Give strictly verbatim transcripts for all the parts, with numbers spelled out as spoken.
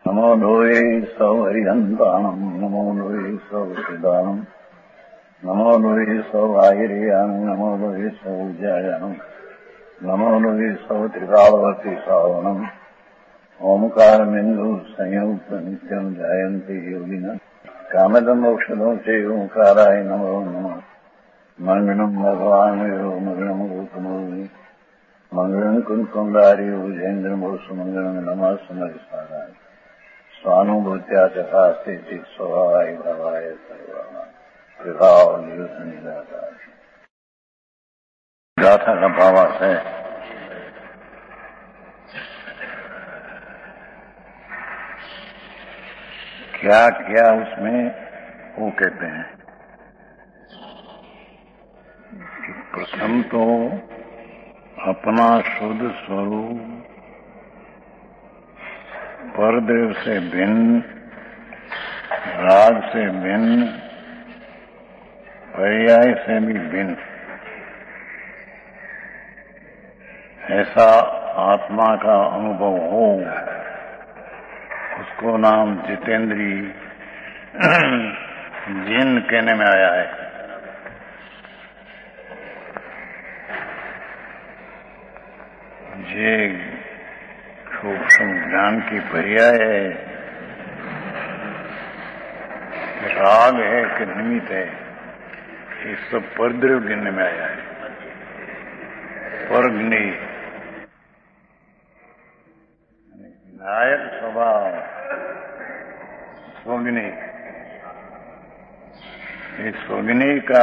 नमो लोये सौहरिहन्तानम् नमो लोये सौहृदानम् नमो लोये सौभागिर्यानम् नमो लोये सौज्यायानम् नमो लोये सौत्रिकालवर्ति सावनम् ओंकारमिन्दु संयुक्त नित्यम् जायन्ति योगिनः कामदम् औषधम् च ओंकाराय नमो नमः मंगलम् भगवान् यो मंगलम् गौतमोऽवि मंगलम् कुन्कुण्डारि भुजेन्द्रमो सुमङ्गलम् नमः सुमरिसाराय स्वानुभूत्या चकास्ते चित् स्वभावाय भावाय सर्वाणां विभाव निरुद्ध गाथा का भावार्थ है। क्या क्या उसमें वो कहते हैं कि प्रथम तो अपना शुद्ध स्वरूप परदेव से भिन्न, राग से भिन्न, पर्याय से भी भिन्न, ऐसा आत्मा का अनुभव हो, उसको नाम जितेंद्री जिन कहने में आया है। ये सूक्ष्म ज्ञान की पर्याय है, राग है कि निमित्त है, ये सब परद्रव्य गिनने में आया है। परग्नि नायक स्वभाव स्वग्नि, इस स्वग्नि का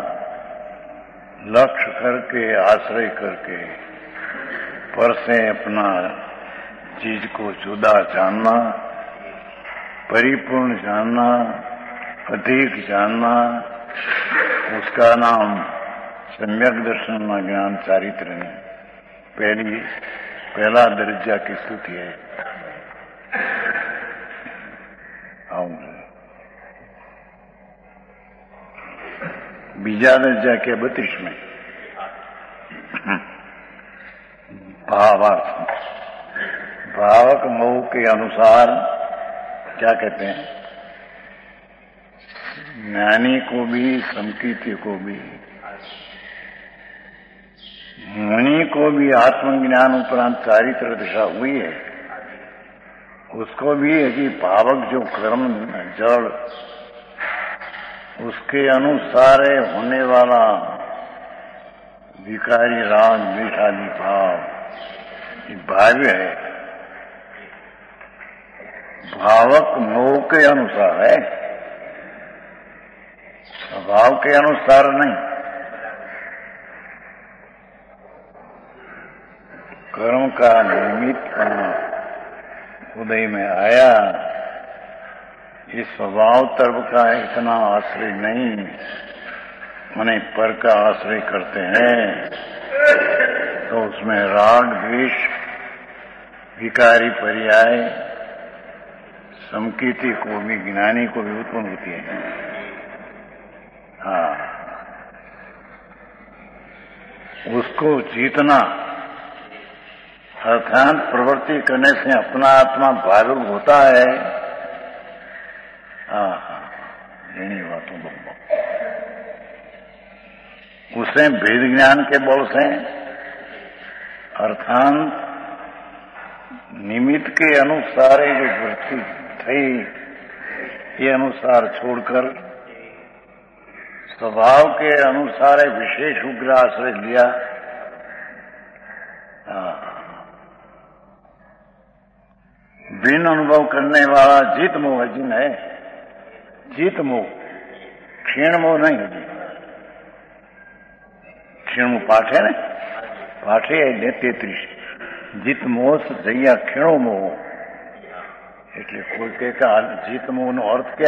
लक्ष्य करके आश्रय करके पर से अपना चीज को जुदा जानना, परिपूर्ण जानना, अधिक जानना, उसका नाम सम्यक दर्शन ज्ञान चारित्र ने पहली पहला दर्जा की स्तुति है। बीजा दर्जा के बत्तीस में भावार्थ भावक मोह के अनुसार क्या कहते हैं, ज्ञानी को भी संकीर्ति को भी मुनि को भी आत्मज्ञान उपरांत चारित्र दशा हुई है, उसको भी यदि भावक जो कर्म जड़ उसके अनुसार होने वाला विकारी राग द्वेषादि भाव भाव्य है, भावक मोह के अनुसार है, स्वभाव के अनुसार नहीं। कर्म का निमित्त उदय में आया, इस स्वभाव तरफ का इतना आश्रय नहीं, माने पर का आश्रय करते हैं तो उसमें राग द्वेष विकारी पर्याय संकीर्ति को भी ज्ञानी को भी उत्पन्न होती है। हाँ, उसको जीतना अर्थात प्रवृत्ति करने से अपना आत्मा भावुक होता है। हाँ हाँ, यही बातों बोलो। उसे भेद ज्ञान के बल से अर्थात निमित्त के अनुसार जो वृत्ति थी, ये अनुसार छोड़कर स्वभाव के अनुसार विशेष उग्र आश्रय लिया। बिन अनुभव करने वाला जित मोह जिन है, जित मोह, क्षीण मोह नहीं है। क्षीण मोह पाठ है ना, पाठे है तेत्रीस, जित मोह जैया क्षीणो मोह। એટલે કોઈ કહે કે જીત મોહનો અર્થ क्या,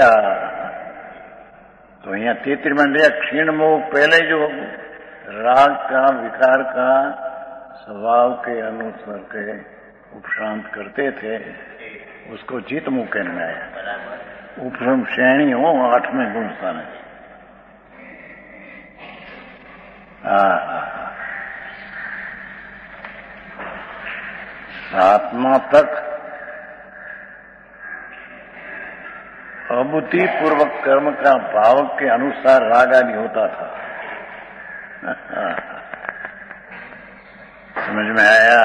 तो यहाँ तेतरी में लिया क्षीण मोह पहले जो राग का विकार का स्वभाव के अनुसार के उपशांत करते थे उसको जित मोह कहने में आया। उपशम श्रेणी हो आठवें गुण स्थान है। आत्मा तक अबुद्धि पूर्वक कर्म का भाव के अनुसार राग आदि होता था। समझ में आया?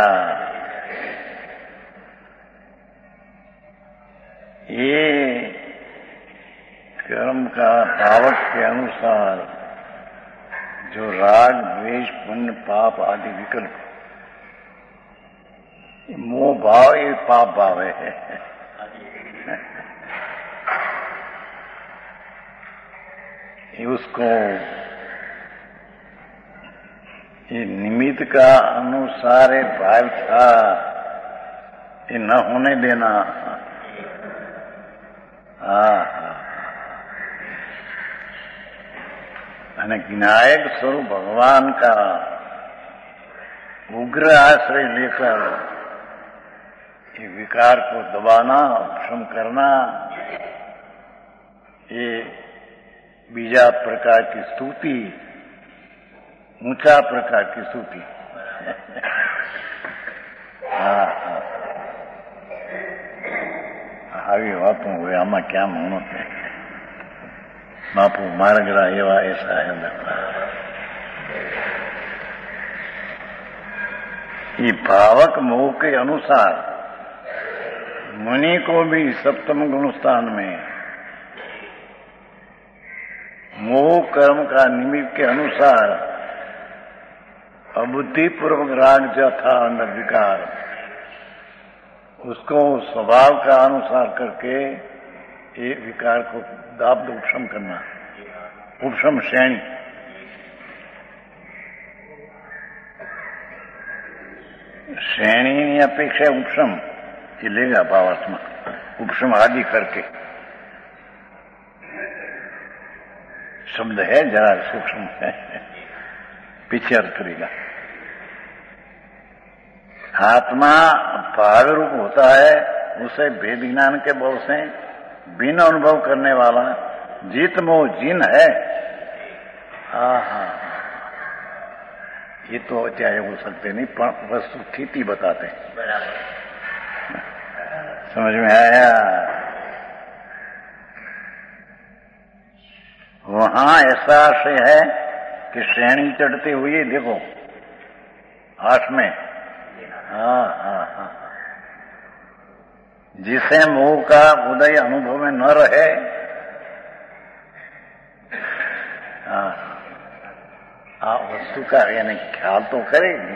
ये कर्म का भावक के अनुसार जो राग, द्वेष, पुण्य, पाप आदि विकल्प, मोह भाव ये पाप भाव है। ये उसको ये निमित्त का अनुसार भाव था, ये न होने देना। हाँ, ज्ञायक स्वरूप भगवान का उग्र आश्रय लेकर ये विकार को दबाना, उपशम करना, ये बीजा प्रकार की स्तुति, ऊंचा प्रकार की स्तुति। हाँ हाँ આવી વાતો હોય, આમાં ક્યાં મૌનો છે? બાપુ માર્ગરા એવા ऐसा है। ये भावक मोह के अनुसार मुनि को भी सप्तम गुण स्थान में मोह कर्म का निमित्त के अनुसार अबुद्धि पूर्वक राग जो था अंदर विकार, उसको स्वभाव का अनुसार करके ये विकार को दाब उपशम करना, उपशम श्रेणी। श्रेणी अपेक्षा उपशम ये लेगा भावार्थ में, उपशम आदि करके शब्द है, जरा सूक्ष्म है, पीछे अर्थ करेगा। आत्मा भाव रूप होता है, उसे भेद ज्ञान के बल से बिना अनुभव करने वाला जीत मोह जिन है। हाँ, ये तो चाहे हो सकते नहीं, पर वस्तु स्थिति बताते हैं। समझ में आया? वहां ऐसा आशय है कि श्रेणी चढ़ते हुए देखो आठ में, हाँ हाँ हाँ, जिसे मोह का उदय अनुभव में न रहे, हाँ हाँ, वस्तु का यानी ख्याल तो करेगी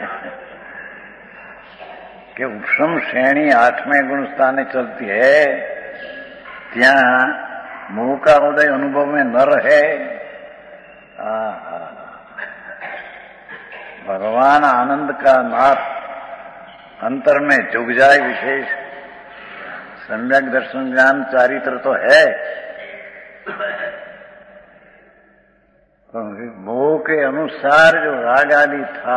कि उपशम श्रेणी आठवें गुण स्थाने चलती है, त्या मोह का उदय अनुभव में न रहे। हाँ हाँ, भगवान आनंद का नाथ अंतर में झुक जाए, विशेष सम्यक दर्शन ज्ञान चारित्र तो है, मोह के अनुसार जो राग आदि था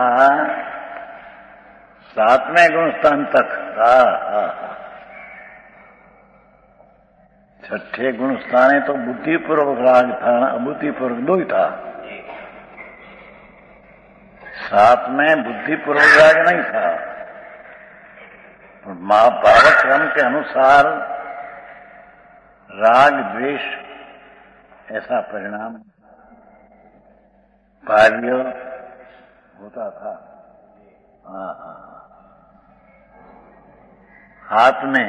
सातवें गुण स्थान तक, छठे गुण स्थाने तो बुद्धिपूर्वक राग था, अबुद्धिपूर्वक दो ही था। सात में बुद्धिपूर्वक राग नहीं था। महाभारत क्रम के अनुसार राग द्वेष ऐसा परिणाम बाल्य होता था। हाँ हाँ, हाथ में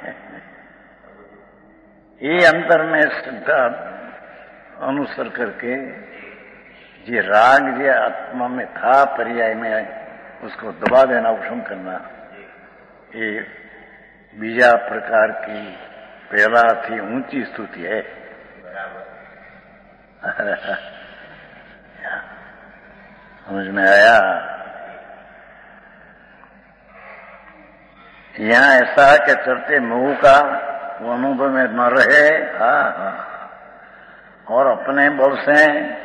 ये अंतर में श्रद्धा अनुसर करके ये राग जो आत्मा में था पर्याय में, उसको दबा देना, उपशम करना, ये बीजा प्रकार की पहला थी ऊंची स्तुति है। समझ में आया? यहाँ ऐसा कि चढ़ते मोह का वो अनुभव में न रहे। हाँ हाँ, और अपने बल से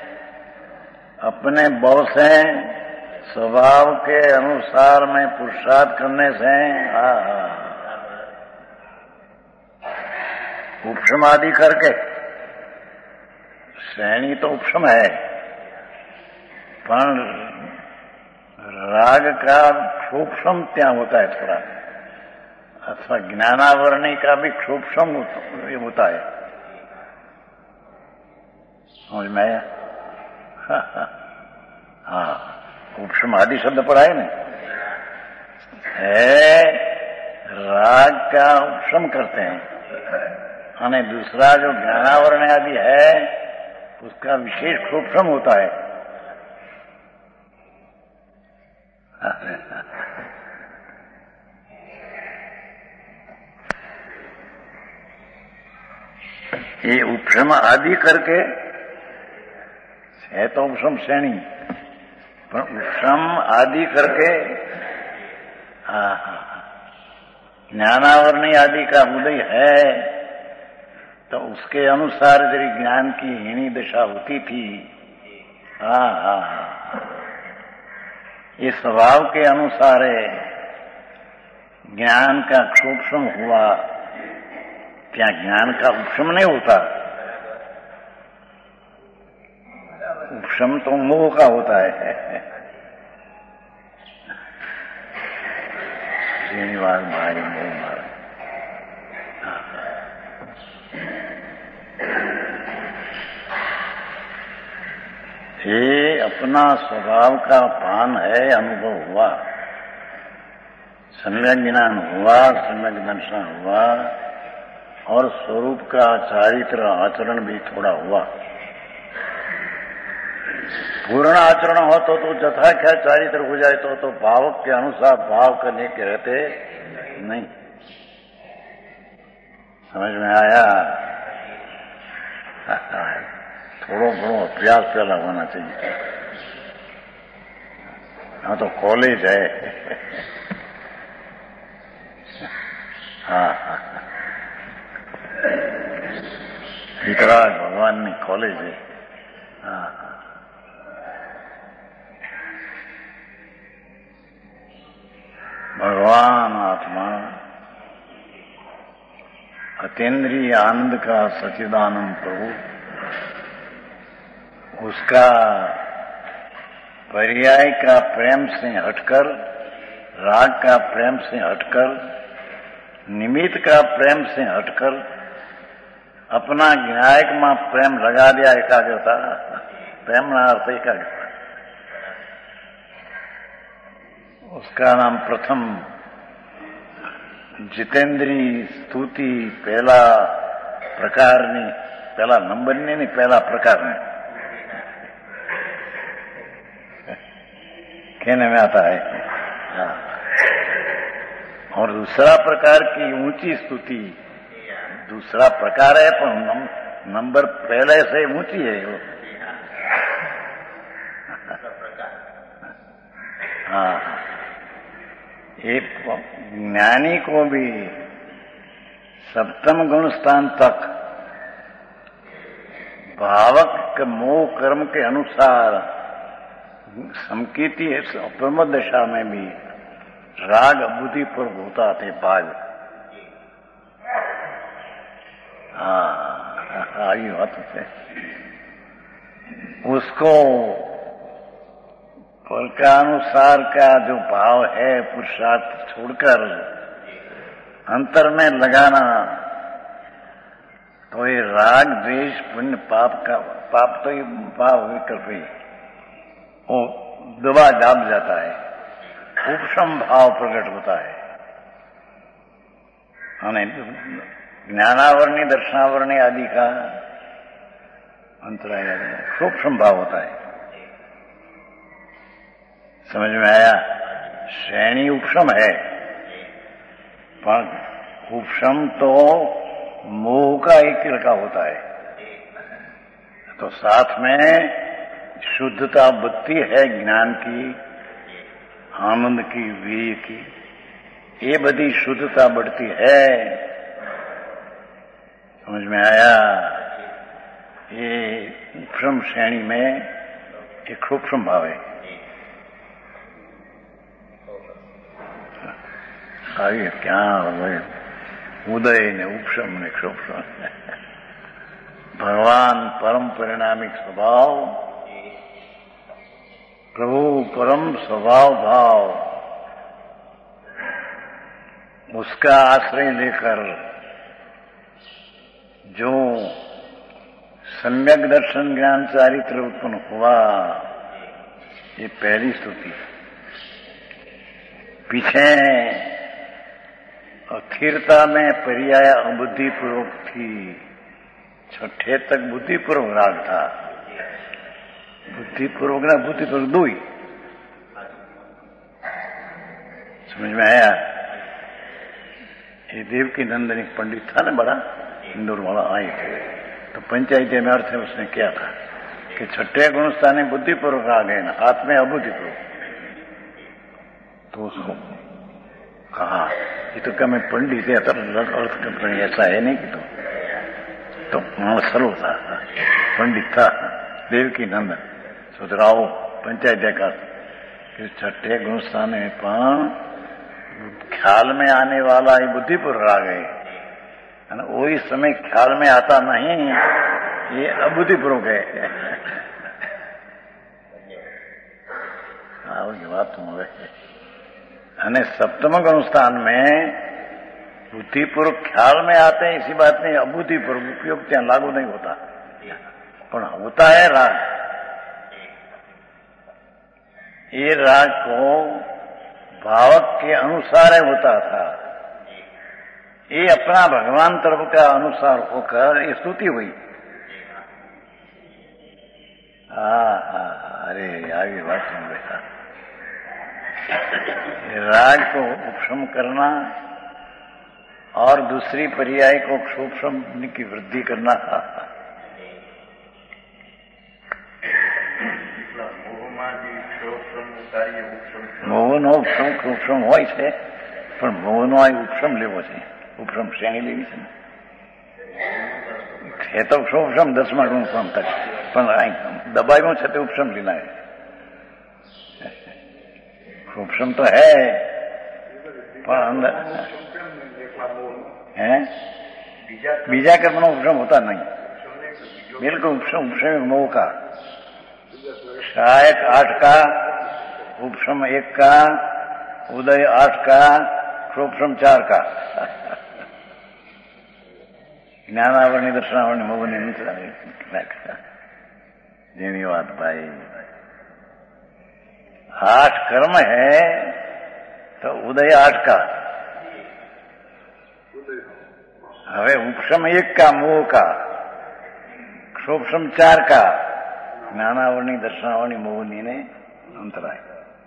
अपने बल से स्वभाव के अनुसार में पुरुषार्थ करने से, हाँ हाँ, उपशम आदि करके, श्रेणी तो उपशम है, पर राग का सूक्ष्म त्या होता है थोड़ा, अथवा ज्ञानावरणी का भी क्षोभम होता है। समझ में आया? हाँ, उपशम आदि शब्द पढ़ा है ना, है राग का उपशम करते हैं, और दूसरा जो ज्ञानावरण आदि है उसका विशेष क्षोभम होता है। ये उपशम आदि करके है तो उपशम श्रेणी, पर उपशम आदि करके ज्ञानावरणी आदि का उदय है तो उसके अनुसार यदि ज्ञान की हीनी दशा होती थी। हाँ हाँ हाँ, ये स्वभाव के अनुसार ज्ञान का क्षोभम हुआ, क्या ज्ञान का उपशम नहीं होता? उपशम तो मोह का होता है। श्रीनिवास भाई मोह मार, ये अपना स्वभाव का पान है, अनुभव हुआ, सम्यक ज्ञान हुआ, सम्यक दर्शन हुआ, और स्वरूप का चारित्र आचरण भी थोड़ा हुआ। पूर्ण आचरण हो तो तो जथा क्या चारित्र हो जाए तो तो भावक के अनुसार भाव करने के रहते नहीं। समझ में आया? थोड़ा थोड़ा अभ्यास पहला होना चाहिए। हाँ तो कॉलेज है। हाँ हाँ, वितराग भगवान ने कॉलेज है। हाँ, भगवान आत्मा अतीन्द्रिय आनंद का सच्चिदानंद प्रभु, उसका पर्याय का प्रेम से हटकर, राग का प्रेम से हटकर, निमित्त का प्रेम से हटकर अपना ज्ञायक में प्रेम लगा दिया। एकाग्रता, प्रेम ना अर्थ एकाग्रता, उसका नाम प्रथम जितेंद्री स्तुति पहला प्रकार नहीं, पहला नंबर नहीं, नहीं पहला प्रकार नहीं कहने में आता है। हाँ। और दूसरा प्रकार की ऊंची स्तुति, दूसरा प्रकार है पर नंबर पहले से ऊंची है वो। हाँ, एक ज्ञानी को भी सप्तम गुण स्थान तक भावक मोह कर्म के अनुसार समकीति प्रमोद दशा में भी राग बुद्धि पर होता थे भाग। हाँ, आई बात है। उसको फल का अनुसार का जो भाव है पुरुषार्थ छोड़कर अंतर में लगाना, तो ये राग द्वेष पुण्य पाप का पाप तो ये भाव विकल्प ही वो दबा दाब जाता है, उपशम भाव प्रकट होता है। ज्ञानावरणी दर्शनावरणी आदि का अंतराय सूक्ष्म भाव होता है। समझ में आया? श्रेणी उपशम है, पर उपशम तो मोह का एक लड़का होता है, तो साथ में शुद्धता बढ़ती है, ज्ञान की, आनंद की, वीर की, ये बड़ी शुद्धता बढ़ती है। समझ में आया? ये उपशम श्रेणी में एक सूक्ष्म भाव है। आगे क्या उदय ने उपशम ने क्षोभम, भगवान परम परिणामिक स्वभाव, प्रभु परम स्वभाव भाव, उसका आश्रय लेकर जो सम्यक दर्शन ज्ञान चारित्र उत्पन्न हुआ, ये पहली स्तुति। पीछे स्थिरता में पर्याय अबुद्धिपूर्वक थी, छठे तक बुद्धिपूर्वक राग था। बुद्धिपूर्वक ना बुद्धिपूर्वक दो ही, समझ में आया? ये देवकी नंदन एक पंडित था ना, बड़ा इंदौर वाला, आए थे तो पंचायती में अर्थ है उसने क्या था कि छठे गुणस्थानी बुद्धिपूर्वक राग है ना, हाथ में अबुद्धिपूर्वक। तो उसको कहा ये तो क्या मैं पंडित है, अर्थ करता ऐसा है नहीं कि तो तो वहां सर्व था, पंडित था देवकी नंदन। सुधराओ पंचायत का कि छठे गुणस्थान में पान ख्याल में आने वाला ये बुद्धिपूर्वक राग है, वही समय ख्याल में आता नहीं, ये अबुद्धिपूर्वक है। हाँ, बात तुम हो गई। सप्तम गुणस्थान में बुद्धिपूर्वक ख्याल में आते हैं, इसी बात नहीं, अबुद्धिपूर्वक उपयोग क्या लागू नहीं होता, पर होता है राग। ये राग को भावक के अनुसार होता था, ये अपना भगवान तरफ का अनुसार होकर ये स्तुति हुई। हाँ हाँ, अरे आगे बात सुन बेटा। राग को उपशम करना और दूसरी पर्याय को क्षोभशम की वृद्धि करना। મોહનો ઉપશમ ઉપશમ હોય છે, પણ મોહનો આ ઉપશમ લેવો છે, ઉપશમ શ્રેણી લેવી છે ને, છે તો ઉપશમ દસમા ગુણ ઉપશમ થાય, પણ દબાવ્યું છે તે ઉપશમ લીધા है, उपशम तो है पर अंदर है, बीजा कर्म नो उपशम होता नहीं, बिल्कुल उपशम उपशम मोह का, सहायक आठ का, उपशम एक का, उदय आठ का, क्षोभशम चार का। ज्ञानावरणी दर्शनावरणी मोहनी जेनी बात भाई। आठ कर्म है तो उदय आठ का, हवे उपशम एक का मोह का, क्षोभशम चार का, ज्ञानावरणी दर्शनावरणी मोहनी ने अंतराय।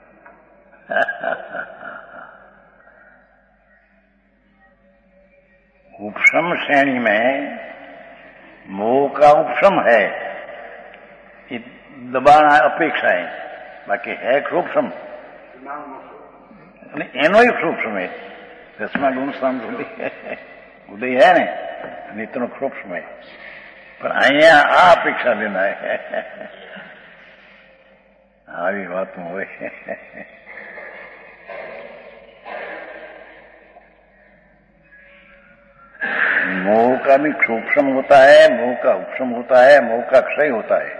उपशम श्रेणी में मोह का उपशम है, दबाना अपेक्षा है, बाकी है क्षोभशम, एनो ही क्षोभशम है, दसमा गुण स्थान उदय है ने, इतनो क्षोभशम है, पर अहिया आ अपेक्षा लेना है। આવી વાત હોય। मोह का भी क्षोभशम होता है, मोह का उपशम होता है, मोह का क्षय होता है।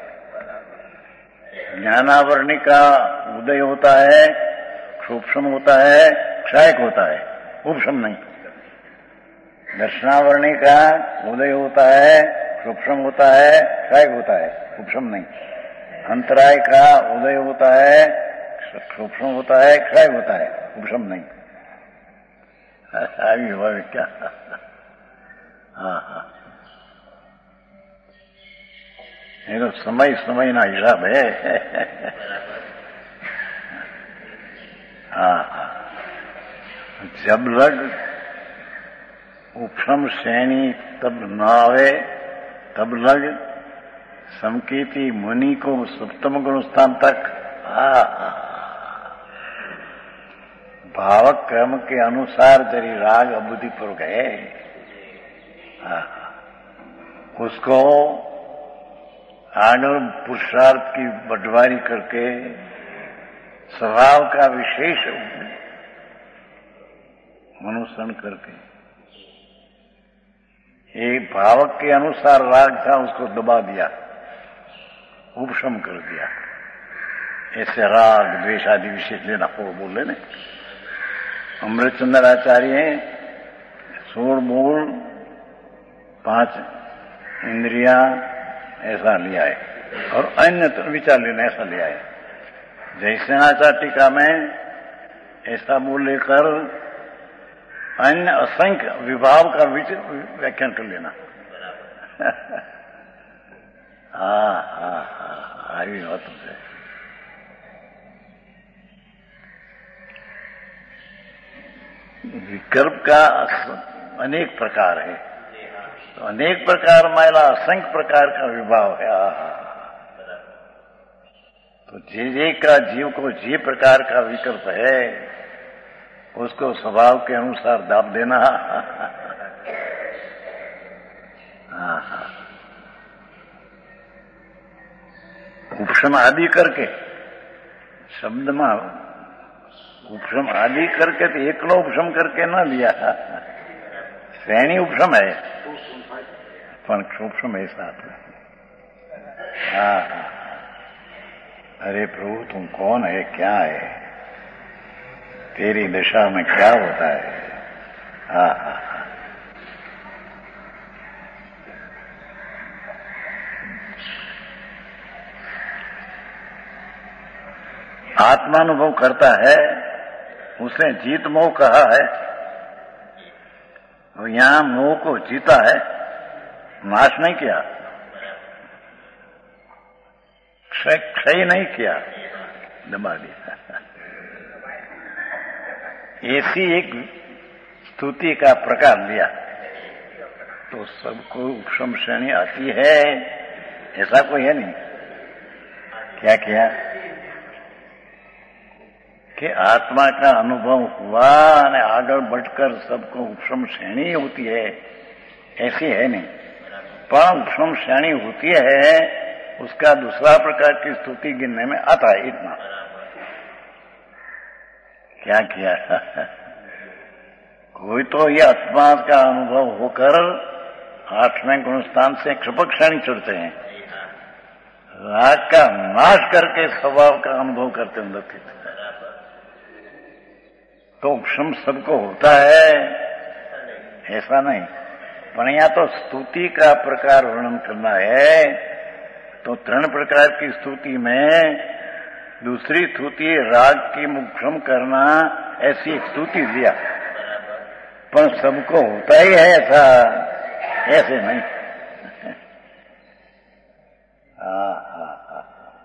ज्ञानावरणी का उदय होता है, क्षोभशम होता है, क्षयक होता है, उपशम नहीं। दर्शनावरणी का उदय होता है, क्षोभशम होता है, क्षयक होता है, उपशम नहीं। अंतराय का उदय होता है, क्षोभशम होता है, क्षय होता है, उपशम नहीं। अभी हुआ क्या? हाँ हाँ, ये तो समय समय ना हिसाब है। हाँ हाँ, जब लग उपशम श्रेणी तब न आवे, तब लग समकीर्ति मुनि को सप्तम गुण स्थान तक। हाँ भावक क्रम के अनुसार जरी राग अबुद्धिपूर्वक है, हाँ उसको आगे पुरुषार्थ की बंटवारी करके स्वभाव का विशेष अनुसरण करके एक भावक के अनुसार राग था उसको दबा दिया, उपशम कर दिया। ऐसे राग द्वेष आदि विशेष लेना हो बोले ने। अमृतचंद्र आचार्य हैं सूढ़ मूल पांच इंद्रिया ऐसा लिया है और अन्य विचार लेना ऐसा लिया है। जैसे आचार टीका में ऐसा मूल लेकर अन्य असंख्य विभाव का व्याख्यान कर लेना। हाँ हाँ हाँ आई बात है। विकल्प का अनेक प्रकार है, तो अनेक प्रकार मायला असंख्य प्रकार का विभाव है। तो जे जे का जीव को जे प्रकार का विकल्प है उसको स्वभाव के अनुसार दाब देना। हाँ हाँ उपशम आदि करके शब्द में उपशम आदि करके तो एकलो उपशम करके ना लिया, श्रेणी उपशम है पण उपशम ऐसा आता। हाँ हाँ अरे प्रभु तुम कौन है, क्या है, तेरी दशा में क्या होता है। हाँ हाँ आत्मानुभव करता है, उसने जीत मोह कहा है, और यहां मोह को जीता है, नाश नहीं किया, क्षय क्षय नहीं किया, दबा दिया। ऐसी एक स्तुति का प्रकार लिया तो सबको उपशम श्रेणी आती है, ऐसा कोई है नहीं। क्या किया कि आत्मा का अनुभव हुआ और आगे बढ़कर सबको उपशम श्रेणी होती है, ऐसी है नहीं। पर उपशम श्रेणी होती है उसका दूसरा प्रकार की स्तुति गिनने में आता है। इतना क्या किया कोई तो ये आत्मा का अनुभव होकर आठवें गुण स्थान से क्षपक श्रेणी चढ़ते हैं, राग का नाश करके स्वभाव का अनुभव करते हैं। तो उपशम सबको होता है ऐसा नहीं, पर यहाँ तो स्तुति का प्रकार वर्णन करना है। तो तीन प्रकार की स्तुति में दूसरी स्तुति राग की उपशम करना, ऐसी एक स्तुति दिया। पर सबको होता ही है ऐसा, ऐसे नहीं। हाँ हाँ हाँ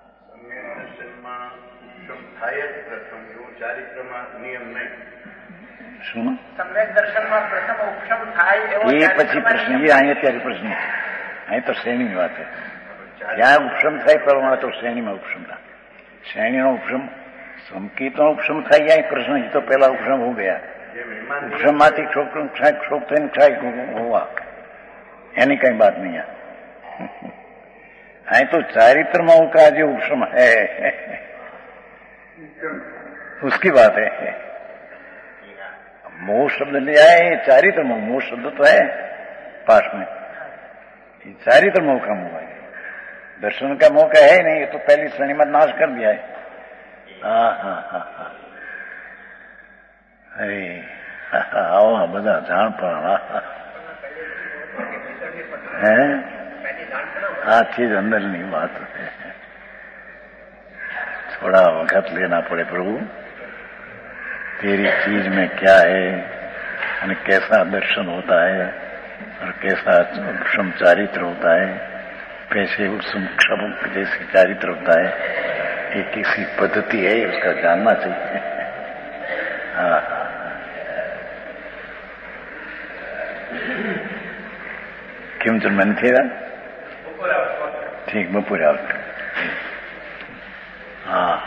શું સમ્યક દર્શનમાં પ્રથમ ઉપશમ થાય એવો એ પછી પ્રશ્ન એ અહીંયા ત્યારે પ્રશ્ન અહીં તો શ્રેણીની વાત છે। ત્યાં ઉપશમ થાય પરવા તો શ્રેણીમાં ઉપશમ થાય, શ્રેણીનો ઉપશમ સંકેતનો ઉપશમ થાય જાય પ્રશ્ન, એ તો પહેલા ઉપશમ હો ગયા। ઉપશમમાંથી ક્ષોભ ક્ષોભ થઈને ક્ષાય હોવા એની કઈ बात नहीं है। અહીં तो चारित्रमा का जो उपशम है उसकी बात है। मोह शब्द ले आए, चारित्र मोह, मोह शब्द तो है पास में, चारित्र मोह का मोह है, दर्शन का मोह का है नहीं, ये तो पहली श्रेणी में नाश कर दिया है। हाँ हाँ हाँ हाँ अरे आओ बदा जान पड़ा है, आ चीज अंदर नहीं बात है, थोड़ा वक्त लेना पड़े प्रभु, तेरी चीज में क्या है और कैसा दर्शन होता है और कैसा उपशम चारित्र होता है, कैसे उपशम क्षम जैसे चारित्र होता है, ये किसी पद्धति है उसका जानना चाहिए। हाँ क्यों चल मन थे ठीक बपूर हाँ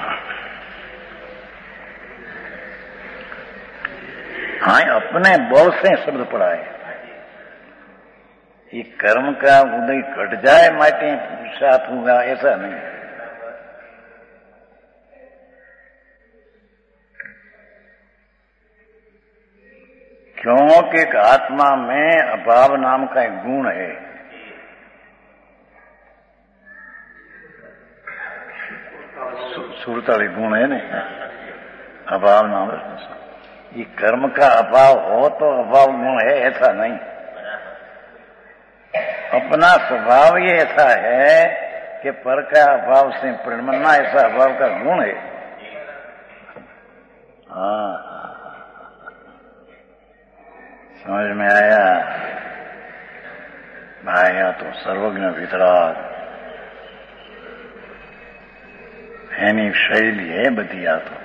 हाँ अपने बहुत से शब्द पढ़ा है, ये कर्म का उदय कट जाए माटे साथ होगा ऐसा नहीं। क्योंकि एक आत्मा में अभाव नाम का एक गुण है, सुरताली गुण है ना, अभाव नाम ये कर्म का अभाव हो तो अभाव गुण है, ऐसा नहीं। अपना स्वभाव ये ऐसा है कि पर का अभाव से प्रणमना ऐसा अभाव का गुण है। हाँ, समझ में आया? आया तो सर्वज्ञ वितराग एनी शैली है बधी आ तो।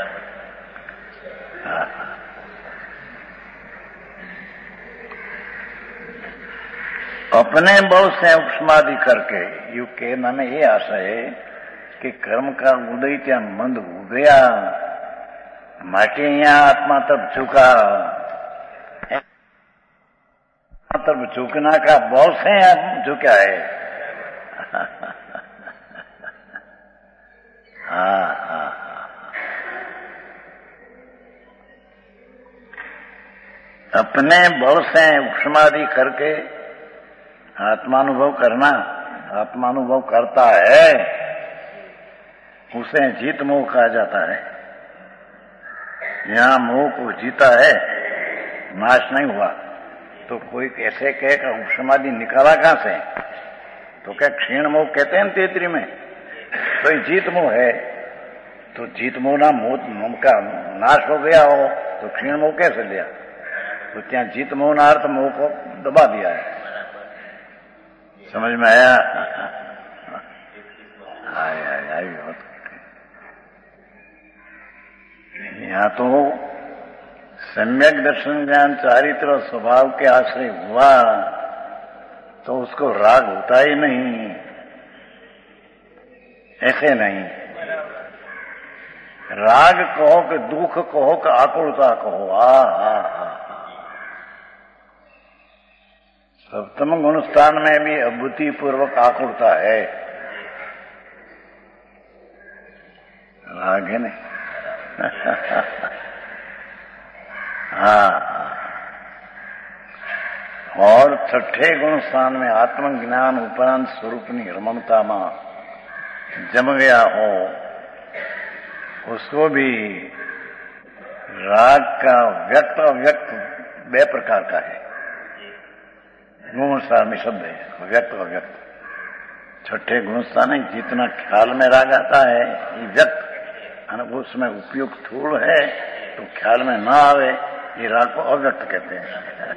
अपने बल से उपसमाधि करके यू कहना में ये आशा है कि कर्म का उदय त्या मंद हो गया, माटी यहाँ आत्मा तरफ झुका, तरफ झुकना का बल से झुका है। हाँ हाँ, अपने बल से उपसमाधि करके आत्मानुभव करना, आत्मानुभव करता है उसे जीत मोह कहा जाता है। यहां मोह को जीता है, नाश नहीं हुआ। तो कोई कैसे कहेगा उपसमाधि निकाला कहां से? तो क्या क्षीण मोह कहते हैं तेतरी में? तो ये जीत मोह है। तो जीत मोह ना मोह का नाश हो गया हो तो क्षीण मोह कैसे लिया? तो क्या जीत मोह ना अर्थ मोह को दबा दिया है। समझ में आया? आए आए आई बहुत। यहाँ तो सम्यक दर्शन ज्ञान चारित्र और स्वभाव के आश्रय हुआ तो उसको राग होता ही नहीं, ऐसे नहीं। राग कहो कि दुख कहो कि आकुलता कहो, आ हा हा। सप्तम गुण स्थान में भी अभूति पूर्वक आकुलता है, राग है नहीं। हाँ, और छठे गुण स्थान में आत्मज्ञान उपरांत स्वरूप निर्ममता में जम गया हो, उसको भी राग का व्यक्त अव्यक्त बे प्रकार का है। गुण स्थान में शब्द है व्यक्त अव्यक्त। छठे गुण स्थान है, जितना ख्याल में राग आता है ये व्यक्त, उसमें उपयुक्त स्थूल है तो ख्याल में ना आवे, ये राग को अव्यक्त कहते हैं।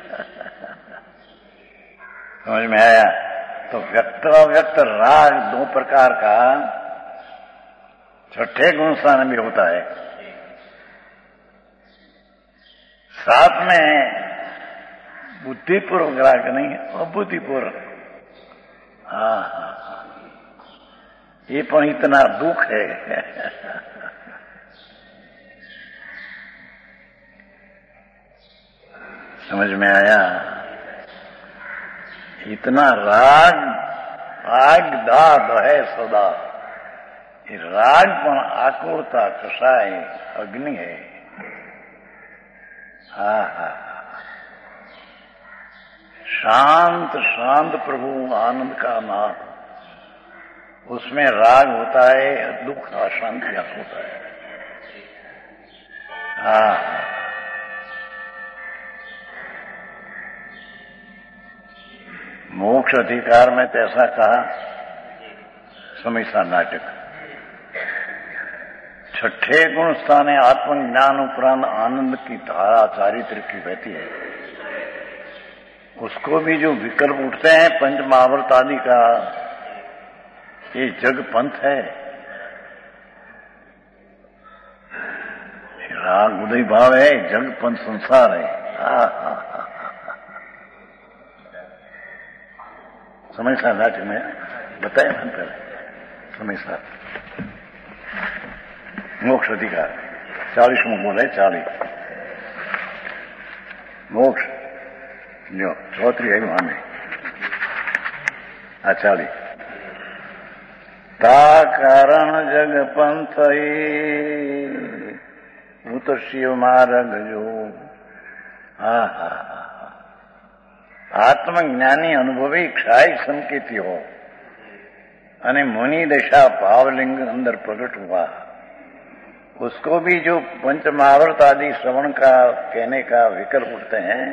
समझ में आया? तो व्यक्त अव्यक्त राग दो प्रकार का छठे गुण स्थान में होता है। साथ में बुद्धिपूर्वक राग नहीं है, अबुद्धिपूर्वक। हाँ हाँ, ये पण इतना दुख है। समझ में आया? इतना राग आग दाद है सदा। ये राग पण आकुरता कषाय अग्नि है। हा हा, शांत शांत प्रभु आनंद का नाथ, उसमें राग होता है, दुख अशांति होता है। हाँ, मोक्ष अधिकार में तो ऐसा कहा समीसा नाटक। छठे गुण स्थाने आत्मज्ञान उपरांत आनंद की धारा चारित्र की बहती है। उसको भी जो विकल्प उठते हैं पंच महाव्रत आदि का, ये जग पंथ है। राग उदय भाव है, जग पंथ संसार है। हा हा हा, समय सा नाटक में बताया मैंने पहले। समय सा मोक्ष अधिकार चालीस में बोले, चालीस मोक्ष जो चौथी है वहां में। आ चालीस ता कारण जग पंथ હું તો શિવ માર્ગ જો। હા હા, આત્મજ્ઞાની અનુભવી ક્ષાય સંકેતી हो અને મુનિ દશા ભાવલિંગ અંદર પ્રગટ हुआ, उसको भी जो पंच महाभारत आदि श्रवण का कहने का विकल्प उठते हैं,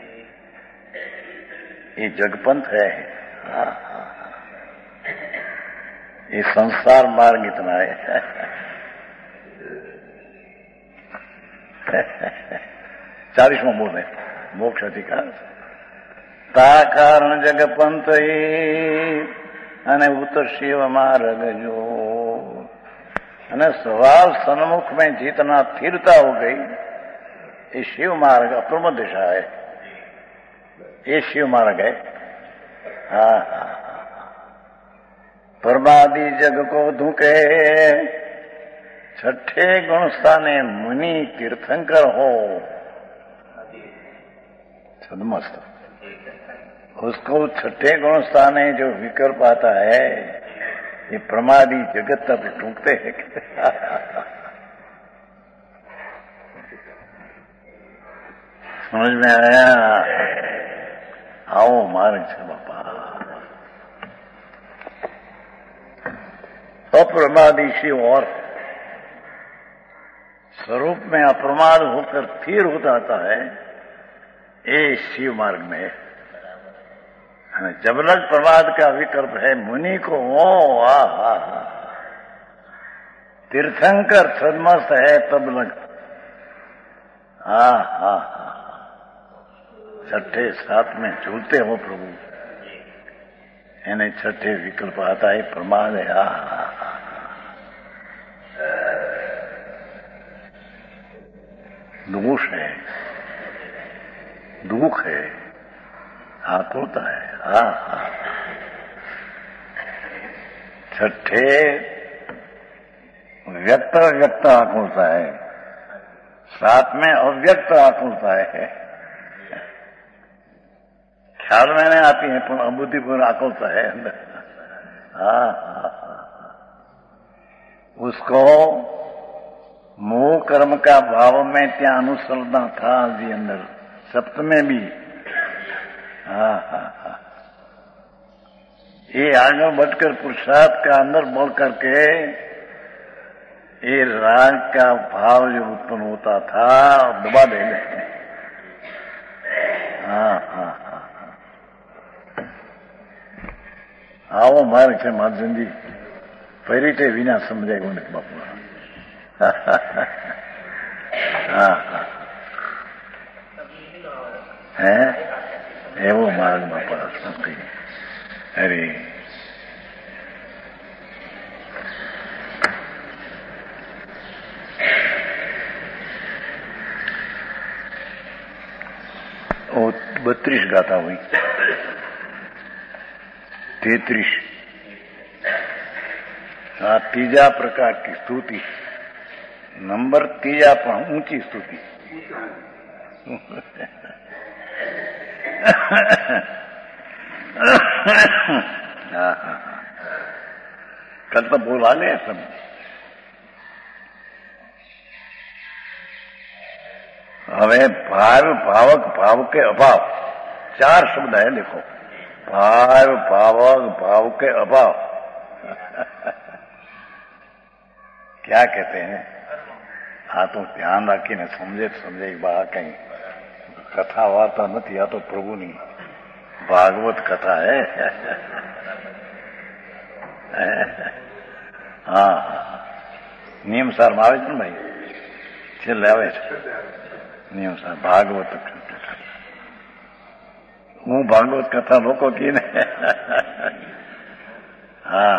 ये जगपंथ है। हाँ हाँ, ये संसार मार्ग इतना है। चालीसवां बोल है मोक्ष अधिकार ता कारण जगपंथ અને ઉત્તર શિવ માર્ગ જો અને સવાલ સन्मुख में जितना स्थिरता हो गई, ये शिव मार्ग अप्रमद दिशा है, ये शिव मार्ग है। हाँ हाँ, परमादि जग को धुके छठे गुण स्थाने मुनि तीर्थंकर हो छदमस्त। उसको छठे गुण स्थाने जो विकल्प आता है, ये प्रमादी जगत तक ढूंढते हैं। समझ में आया? आओ मार्ग से बापा। अप्रमादी शिव और स्वरूप में अप्रमाद होकर स्थिर हो जाता है, ये शिव मार्ग में है। जब लग प्रमाद का विकल्प है मुनि को, ओ आ तीर्थंकर सदमस्त है, तब लग आ हा छठे साथ में झूलते हो प्रभु, यानी छठे विकल्प आता है प्रमाद है। आ दोष है, दुख है, आकुलता है। हाँ हाँ, छठे व्यक्त व्यक्त आकुलता है, साथ में अव्यक्त आकुलता है। ख्याल में नहीं आती है, पर अबुद्धिपूर्ण आकुलता है अंदर। हाँ हाँ, उसको मोह कर्म का भाव में त्या अनुसरना था जी अंदर सप्तमें भी। हाँ हाँ हाँ, ये आगे बढ़कर पुरुषार्थ का अंदर बढ़ करके ये राग का भाव जो उत्पन्न होता था दबा देने। हाँ हाँ हाँ, आओ मार्ग છે માધવજી, પરિતે વિના સમજાય કોને બાપુ। હા હા, હે એવો માર્ગ બાપા સંસ્કૃતિ। અરે ओ बत्रीस गाथा हुई, तैतीस आ तीजा प्रकार की स्तुति, नंबर तीजा पर ऊंची स्तुति। कल तो बोला ले सब। હવે ભાવ ભાવક ભાવ के अभाव, चार शब्द है देखो, भाव भावक भाव के अभाव। क्या कहते हैं? हाँ तो ध्यान રાખીને સમજે સમજે બા કઈ कथा वार्ता नहीं, या तो प्रभु नहीं भागवत कथा है। हाँ नियम सार में आवे भाई, छेल्ले आवे नियम सार भागवत कथा। हूँ भागवत कथा लोको की ने। हाँ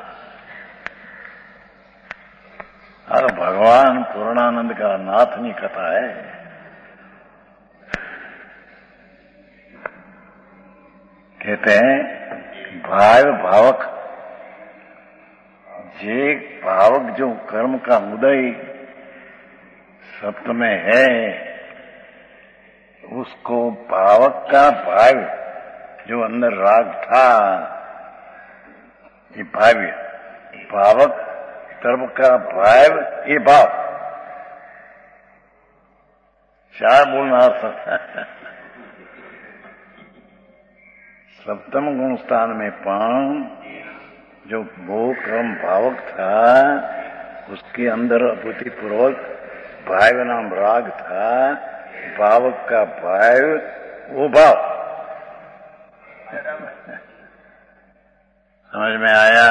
अरे भगवान पूर्णानंद का नाथनी कथा है। कहते हैं भाव भावक, जे भावक जो कर्म का उदय सप्त में है, उसको भावक का भाव जो अंदर राग था, ये भाव्य भावक तरफ का भाव, ये भाव चार बोलना सकता। सप्तम गुण स्थान में पान जो भोग कर्म भावक था, उसके अंदर अभूतिपूर्वक भाव नाम राग था, भावक का भाव वो भाव। समझ में आया?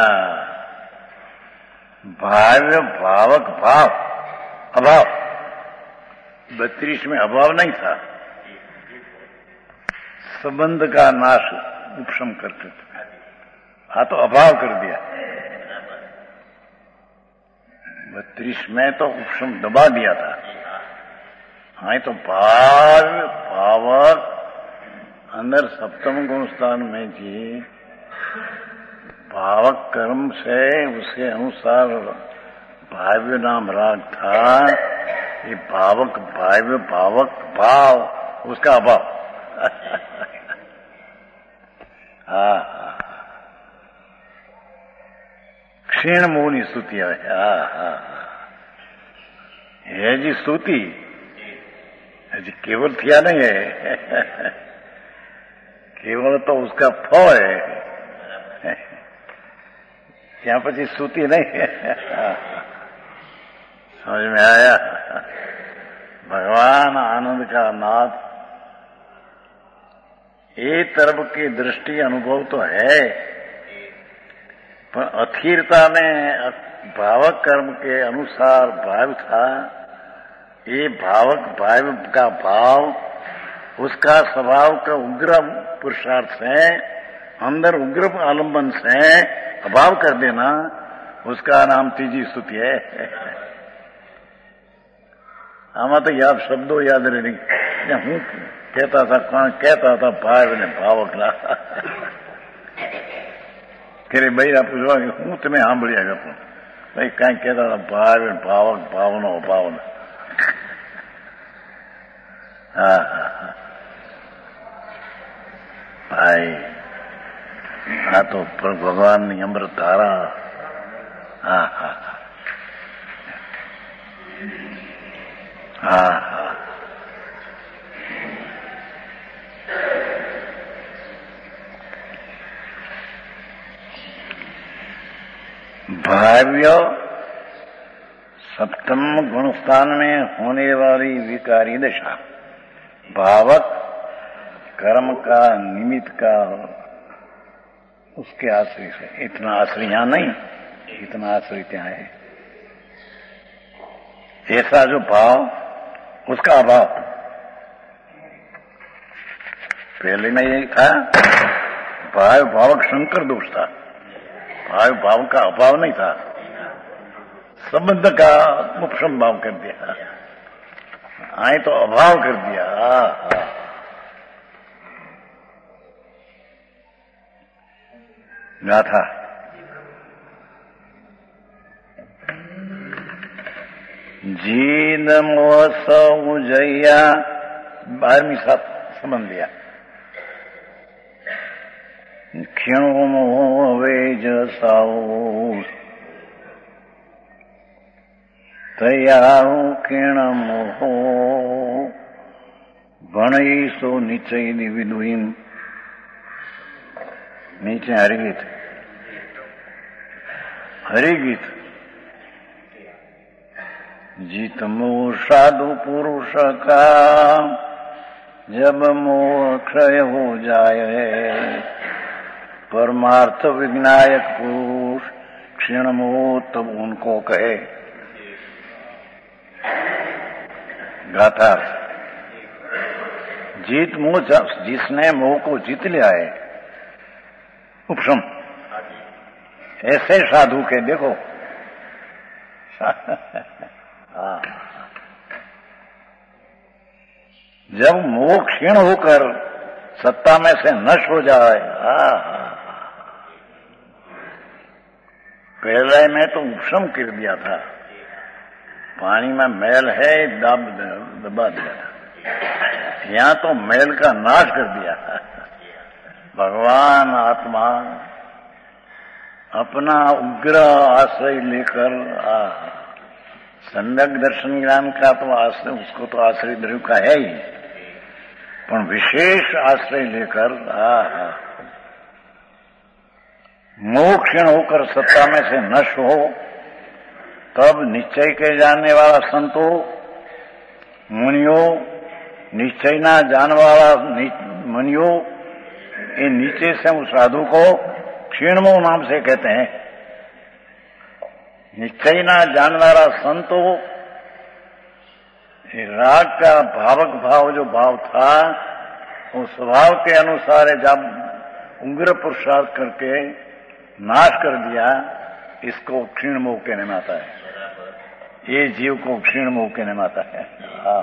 भाव भावक भाव अभाव। बत्तीस में अभाव नहीं था, संबंध का नाश उपशम करते थे। हाँ तो अभाव कर दिया। बत्तीस में तो उपशम दबा दिया था। हाँ तो भाव भावक अंदर सप्तम गुण स्थान में जी भावक कर्म से उसके अनुसार भाव्य नाम राग था। ये भावक भाव्य भावक भाव उसका अभाव। हाँ क्षीण मूनी स्तुति है। हाँ हाँ है जी स्तुति जी, केवल थिया नहीं है, केवल तो उसका फल है, यहाँ पर स्तुति नहीं है। समझ में आया? भगवान आनंद का नाथ एक तरफ की दृष्टि अनुभव तो है, पर अथिरता में भावक कर्म के अनुसार भाव था। ये भावक भाव का भाव उसका स्वभाव का उग्र पुरुषार्थ से अंदर उग्र आलंबन से अभाव कर देना, उसका नाम तीजी स्तुति है। आमा तो याद शब्दों याद रही। हूँ कहता था, कौन कहता था भाव ने भावक ला तेरे भाई आप पूछवा हूँ तुम्हें सांभळिया गप भाई कहीं कहता था भाव भावक भावनो भावना। हाँ हाँ भाई हाँ तो भगवान ने अमृत धारा। हाँ हाँ हाँ हाँ भाव्य सप्तम गुण स्थान में होने वाली विकारी दशा भावक कर्म का निमित्त का उसके आश्रय से, इतना आश्रय यहां नहीं, इतना आश्रय क्या है। ऐसा जो भाव उसका अभाव पहले में यही था। भाव भावक शंकर दोष था, भाव भाव का अभाव नहीं था, संबंध का उपशम भाव कर दिया। आए तो अभाव कर दिया। हाँ गाथा जीन महोत्सव उजैया बारहवीं साथ समझ लिया। क्षणो मोह वेज साऊ तयाहु क्षीण मोहो भणई सो नीचे विदुहीन। नीचे हरिगीत हरिगीत जीत मोह साधु पुरुष का जब मोह क्षय हो जाए परमार्थ विज्ञायक पुरुष क्षीण मोह तब उनको कहे। गाथा जीत मोह जिसने मोह को जीत लिया है उपशम ऐसे साधु के देखो। जब मोह क्षीण होकर सत्ता में से नष्ट हो जाए। पहले में तो उपशम कर दिया था, पानी में मैल है दब दबा दिया था, यहां तो मैल का नाश कर दिया। भगवान आत्मा अपना उग्र आश्रय लेकर सम्यक दर्शन ज्ञान का तो आश्रय उसको तो आश्रय द्रव्य का है ही, पर विशेष आश्रय लेकर मोह क्षीण होकर सत्ता में से नष्ट हो तब निश्चय के जानने वाला संतो मुनियों, निश्चय ना जानने वाला मुनियों, ये नीचे से उस साधु को क्षीणमोह नाम से कहते हैं। निश्चय ना जानवारा संतो, राग का भावक भाव जो भाव था वो स्वभाव के अनुसार जब उग्र पुरुषार्थ करके नाश कर दिया, इसको क्षीण मोह कहने में आता है। ये जीव को क्षीण मोह कहने में आता है।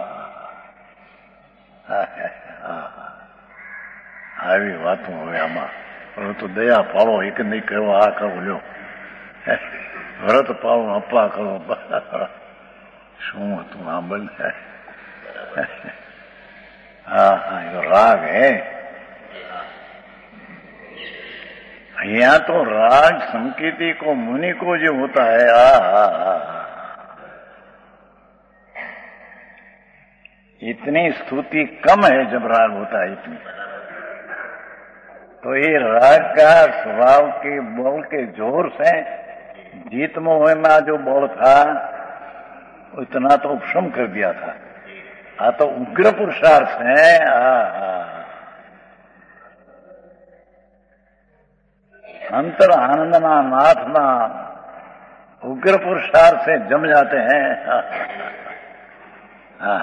આવી વાતો હવે આમાં હવે તો દયા પાડો, એક નહીં કહેવો આ કરો લ્યો, વ્રત પાડો અપા કરો, શું હતું આ બને? हाँ हाँ, ये राग है। यहाँ तो राग संकेती को मुनि को जो होता है, आ, आ, आ, इतनी स्तुति कम है जब राग होता है इतनी। तो ये राग का स्वभाव के बल के जोर से जीत मोह में जो बल था इतना तो उपशम कर दिया था। आ तो उग्र पुरुषार्थ है। आ, आ, अंतर आनंदना नाथना उग्र पुरुषार्थ से जम जाते हैं। आ, आ,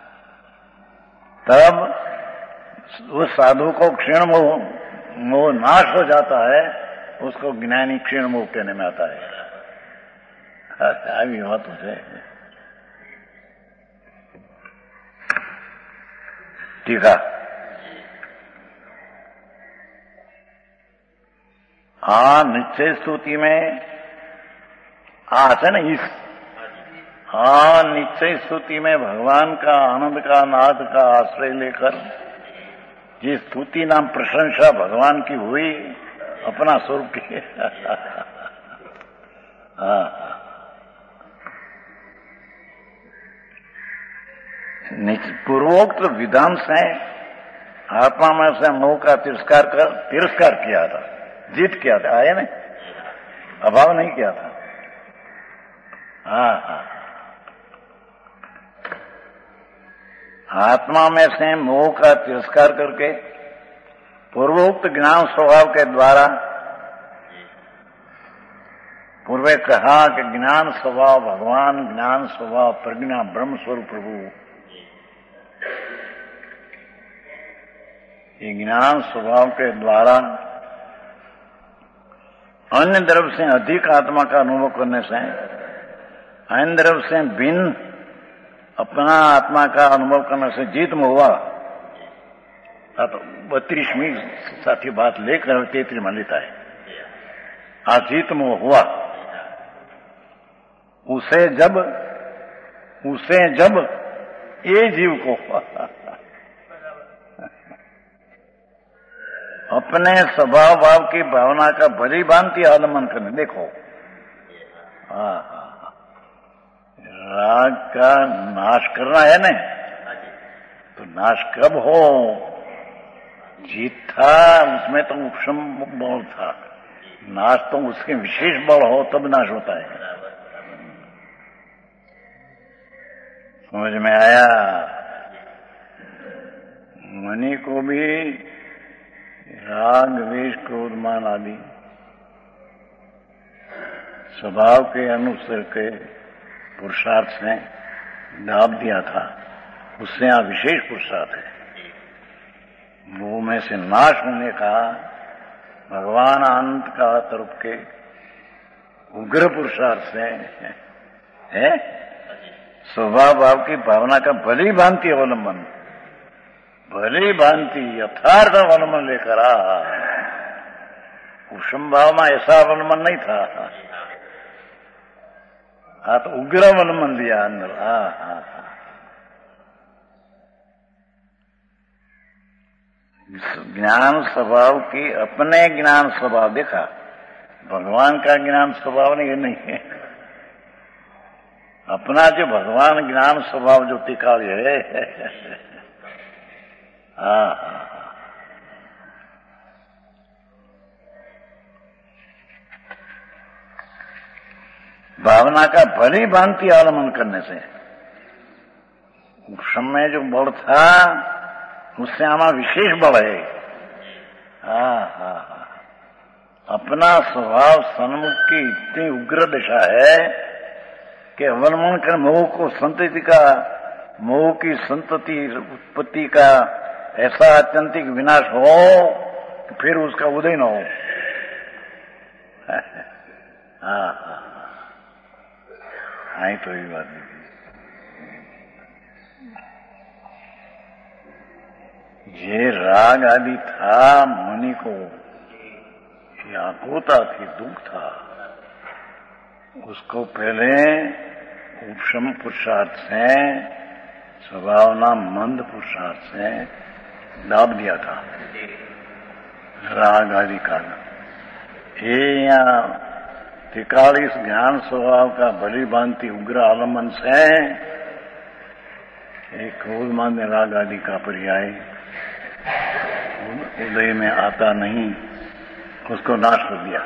तब उस साधु को क्षीण मोह मोह नाश हो जाता है, उसको ज्ञानी क्षीण मोह कहने में आता है। આવી વાતો છે। टीका आ निश्चय स्तुति में आ है ना, इस आ निश्चय स्तुति में भगवान का आनंद का नाद का आश्रय लेकर जिस स्तुति नाम प्रशंसा भगवान की हुई अपना स्वरूप की पूर्वोक्त विधान से आत्मा में से मोह का तिरस्कार कर तिरस्कार किया था, जीत किया था, आया नहीं, अभाव नहीं किया था। हाँ हाँ, आत्मा में से मोह का तिरस्कार करके पूर्वोक्त ज्ञान स्वभाव के द्वारा, पूर्वे कहा कि ज्ञान स्वभाव भगवान, ज्ञान स्वभाव प्रज्ञा ब्रह्म स्वरूप प्रभु, ये ज्ञान स्वभाव के द्वारा अन्य द्रव्य से अधिक आत्मा का अनुभव करने से, अन्य द्रव्य से भिन्न अपना आत्मा का अनुभव करने से जीत में हुआ। तो बत्तीसवीं साथी बात लेकर तैतीस में लेता है, आ जीत में हुआ। उसे जब उसे जब ये जीव को अपने स्वभाव भाव की भावना का भली भांति आलमन करने, देखो राग का नाश करना है ना, तो नाश कब हो? जीत था उसमें तो उपशम बल था, नाश तो उसके विशेष बल हो तब नाश होता है। समझ में आया? मणि को भी राग द्वेष क्रोध मान आदि स्वभाव के अनुसार के पुरुषार्थ से दाब दिया था, उससे यहाँ विशेष पुरुषार्थ है। वो में से नाश होने का भगवान आनंद का तरफ के उग्र पुरुषार्थ से है स्वभाव भाव की भावना का भली भांति अवलंबन, भली भांति यथार्थ अवलंबन लेकर आ। उपशम भाव में ऐसा अवलंबन नहीं था, हाँ तो उग्र अवलंबन लिया अंदर। हाँ हाँ हाँ, ज्ञान स्वभाव की अपने ज्ञान स्वभाव देखा, भगवान का ज्ञान स्वभाव नहीं नहीं है, अपना जो भगवान ज्ञान स्वभाव जो टिका है। हाँ हाँ, भावना का भली भांति आलमन करने से उस समय जो बल था उससे आमा विशेष बल है। हा हा हा अपना स्वभाव सन्मुख की इतनी उग्र दिशा है कि अवलंबन कर मोह को संतति का मोह की संतति उत्पत्ति का ऐसा आत्यंतिक विनाश हो कि फिर उसका उदय न हो। हाँ हाँ हाँ तो ये बात नहीं। ये राग आदि था मुनि को, ये आकुलता थी, दुख था, उसको पहले उपशम पुरुषार्थ से स्वभावना मंद पुरुषार्थ से दाब दिया था राग आदि का। ये यहाँ तिकालीस ज्ञान स्वभाव का भली भांति उग्र आलम्बन से एक क्रोध मान्य राग आदि का पर्याय उदय में आता नहीं, उसको नाश कर दिया।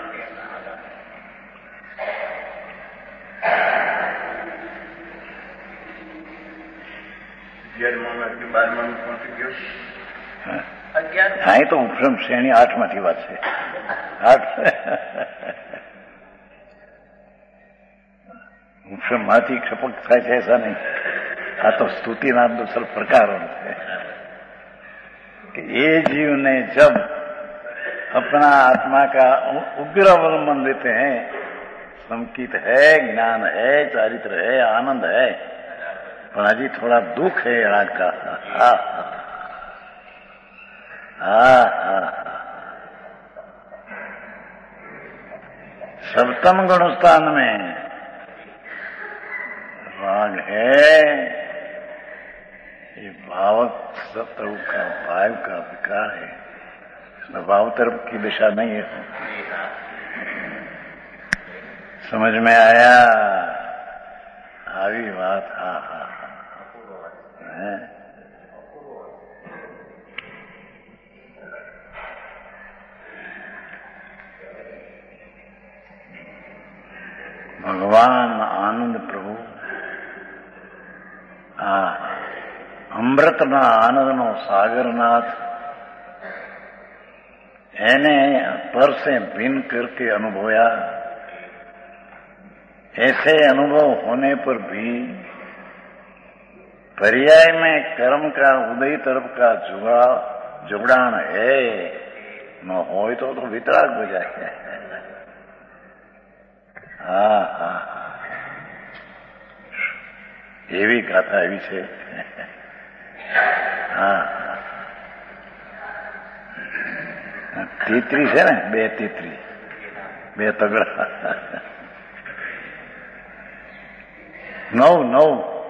हाँ तो उपशम श्रेणी आठ माथी बात है। आठ उपशम माथी खपक થાય છે ऐसा नहीं। आ तो स्तुति नाम दूसरा प्रकार है कि ये जीव ने जब अपना आत्मा का उग्र अवलंबन लेते हैं, संकित है, ज्ञान है, चारित्र है, आनंद है, पर अजी थोड़ा दुख है राग का। हा हा हा सप्तम गुण स्थान में राग है, ये भावक सत्व का भाव का विकार है, भाव तरफ की दिशा नहीं है। समझ में आया? આવી વાત। हा हा हा भगवान आनंद प्रभु आ अमृतना आनंदनो सागरनाथ एने पर से भिन्न करके अनुभवया। ऐसे अनुभव होने पर भी पर्याय में कर्म का उदय तरफ का जुगा जुगड़ान है, न हो तो, तो वितराग हो जाए। हाँ हाँ ये भी गाथा एवी छे। हाँ तीतरी है ने, बे तीतरी, बे तगड़ा। नौ नौ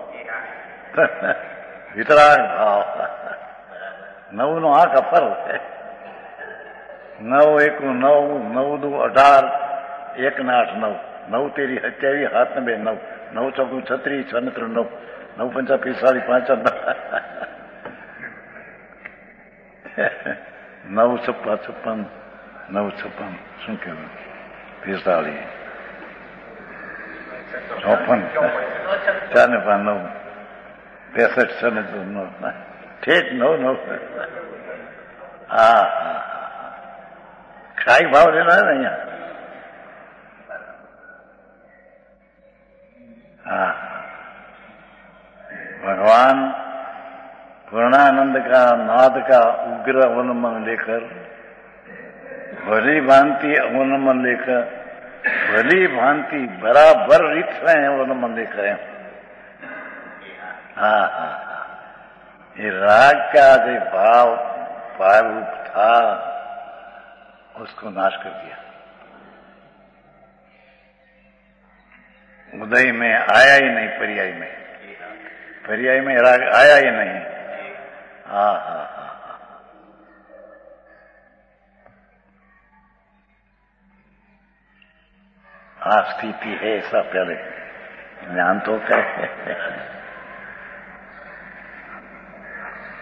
वितराग भाव, नौ नो आ का फर्क है। नौ एक नौ, नौ दो अठार, एक न आठ नौ, नौ तेरी सत्यावीस, हाथ बे नौ, नौ चौकू छत्री, छ ने त्रण नौ, नौ पंचा पिस्तालीस, पांच नौ छप्पा छप्पन, नौ छप्पन શું કહેવાય પિસ્તાલીસ, ચોપન, ચાર ને પાંચ નવ, ત્રેસઠ, છ ને ચૌદ નવ, ઠેઠ નવ નવ। હા હા ખાઈ ભાવ લેना है ना यहाँ। हाँ भगवान पूर्णानंद का नाद का उग्र अवलंबन लेकर, भली भांति अवलंबन लेकर, भली भांति बराबर रीत से अवलंबन लेकर। हाँ हाँ ये राग का जो भाव भाव रूप था उसको नाश कर दिया। उदय में आया ही नहीं, पर्याय में, पर्याय में राग आया ही नहीं। हाँ हाँ हाँ हाँ स्थिति है ऐसा पहले ज्ञान तो करे।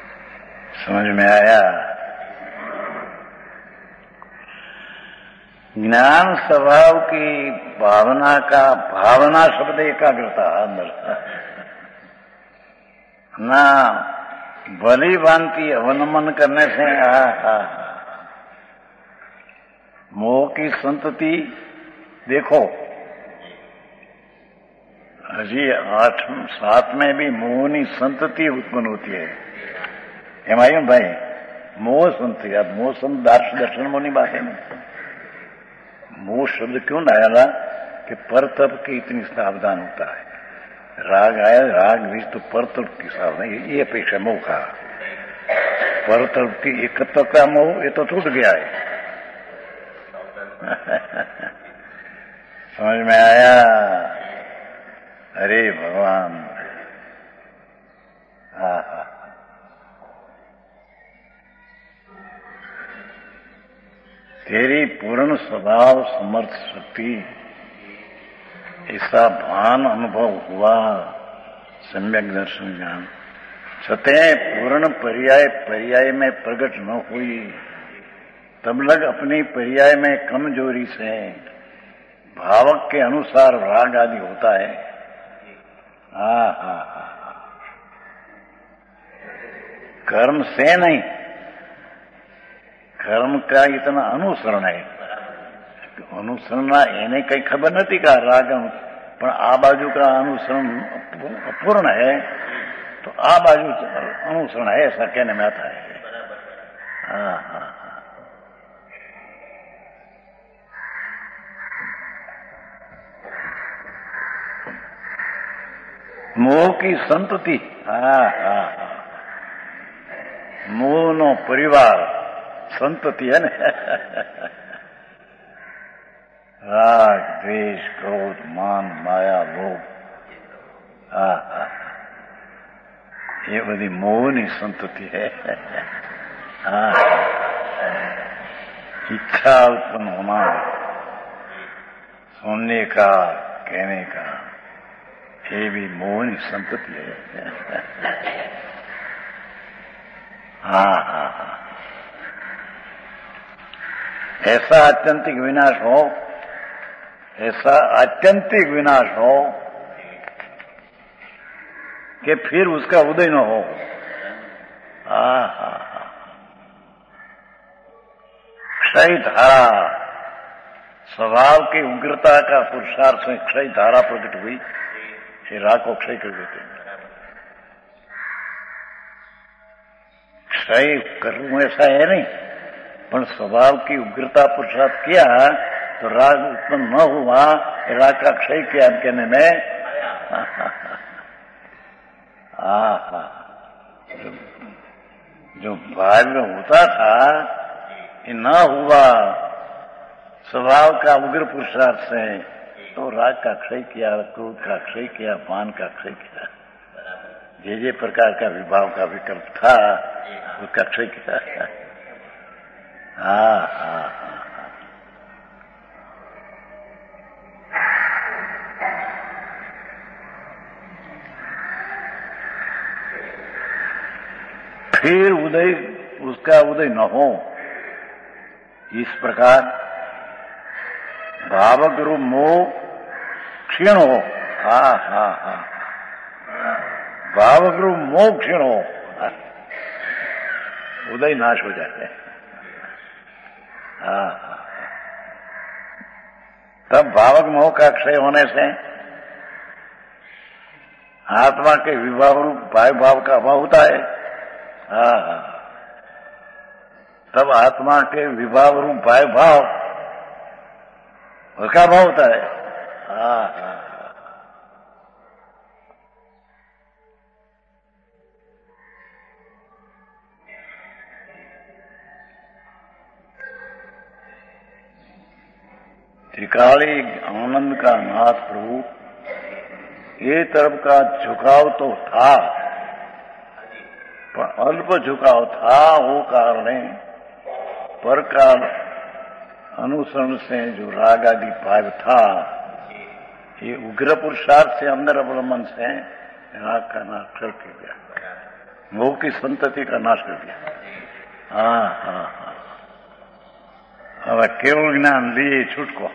समझ में आया? ज्ञान स्वभाव की भावना का, भावना शब्द एकाग्रता अंदर ना भली भांति अवनमन करने से आ, आ, मोह की संतति देखो, हजी आठ सात में भी मोहनी संतति उत्पन्न होती है। एम आई भाई मोह संतति, अब मोह संत दार्श दर्शन मोनी बात है ना। मोह शब्द क्यों डाला कि परतप की इतनी सावधान होता है। राग आया, राग भी तो परतप की सावधान, ये अपेक्षा मोह का। परतप की एकत्व का मोह ये तो टूट गया है। समझ में आया? अरे भगवान, हा हा तेरी पूर्ण स्वभाव समर्थ शक्ति, ऐसा भान अनुभव हुआ, सम्यक दर्शन ज्ञान सतह पूर्ण पर्याय पर्याय में प्रकट न हुई, तब लग अपनी पर्याय में कमजोरी से भावक के अनुसार राग आदि होता है। हा हा हा कर्म से नहीं, कर्म का इतना अनुसरण है। अनुसरण એને કઈ ખબર નથી કે રાગ, પણ આ બાજુ का अनुसरण अपूर्ण है, तो आ बाजू अनुसरण है, ऐसा कहने में आता है। हाँ हाँ मोह की संतति, हाँ हाँ मोह नो परिवार संतति है ने। राग द्वेष क्रोध मान माया लोभ, हाँ हाँ ये बड़ी मोहनी संतति है। हाँ इच्छा उत्पन्न होना, सुनने का, कहने का, ये भी मोहनी संतति है। हाँ हाँ हाँ ऐसा आत्यंतिक विनाश हो, ऐसा आत्यंतिक विनाश हो कि फिर उसका उदय न हो। हाँ हाँ हाँ क्षय धारा, स्वभाव की उग्रता का पुरुषार्थ में क्षय धारा प्रकट हुई, ये राग को क्षय कर देते हैं। क्षय करूं ऐसा है नहीं, पर स्वभाव की उग्रता पुरुषार्थ किया तो राग उत्पन्न न हुआ, राग का क्षय किया कहने में। आहा जो, जो भाव होता था ये न हुआ स्वभाव का उग्र पुरुषार्थ से, तो राग का क्षय किया, क्रोध का क्षय किया, मान का क्षय किया, जे जे प्रकार का विभाव का विकल्प था उसका क्षय किया। हाँ हाँ हाँ फिर उदय, उसका उदय न हो, इस प्रकार भावक रूप मोह क्षीण हो। हा हा हा भावक रूप मोह क्षीण हो, उदय नाश हो जाते हैं। हाँ तब भावक मोह का क्षय होने से आत्मा के विभाव रूप भाव भाव का अभाव होता है। हाँ तब आत्मा के विभाव रूप भाव भाव उसका अभाव होता है। हाँ हाँ त्रिकाली आनंद का नाथ प्रभु, ये तरफ का झुकाव तो था, पर अल्प झुकाव था, वो कारण है पर का अनुसरण से जो राग आदि भाव था, ये उग्र पुरुषार्थ से अंदर अवलंबन से राग का नाश कर दिया, मोह की संतति का नाश कर दिया। हाँ हाँ हाँ હવે કેવું જ્ઞાન લીએ છૂટકો.